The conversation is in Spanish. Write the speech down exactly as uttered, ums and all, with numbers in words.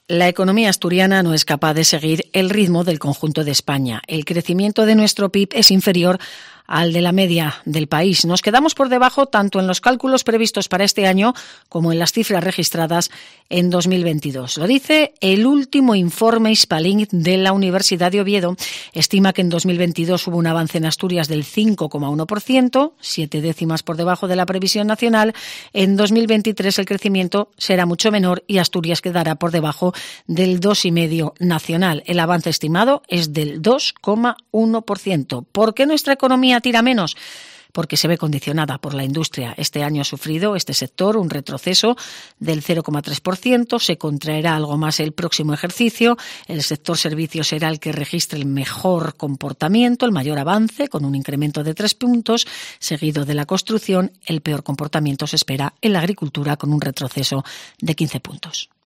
La economía asturiana no es capaz de seguir el ritmo del conjunto de España. El crecimiento de nuestro P I B es inferior al de la media del país. Nos quedamos por debajo tanto en los cálculos previstos para este año como en las cifras registradas en dos mil veintidós. Lo dice el último informe Hispalink de la Universidad de Oviedo. Estima que en dos mil veintidós hubo un avance en Asturias del cinco coma uno por ciento, siete décimas por debajo de la previsión nacional. En dos mil veintitrés el crecimiento será mucho menor y Asturias quedará por debajo del dos coma cinco por ciento nacional. El avance estimado es del dos coma uno por ciento. ¿Por qué nuestra economía tira menos? Porque se ve condicionada por la industria. Este año ha sufrido este sector un retroceso del cero coma tres por ciento, se contraerá algo más el próximo ejercicio. El sector servicios será el que registre el mejor comportamiento, el mayor avance, con un incremento de tres puntos, seguido de la construcción. El peor comportamiento se espera en la agricultura, con un retroceso de quince puntos.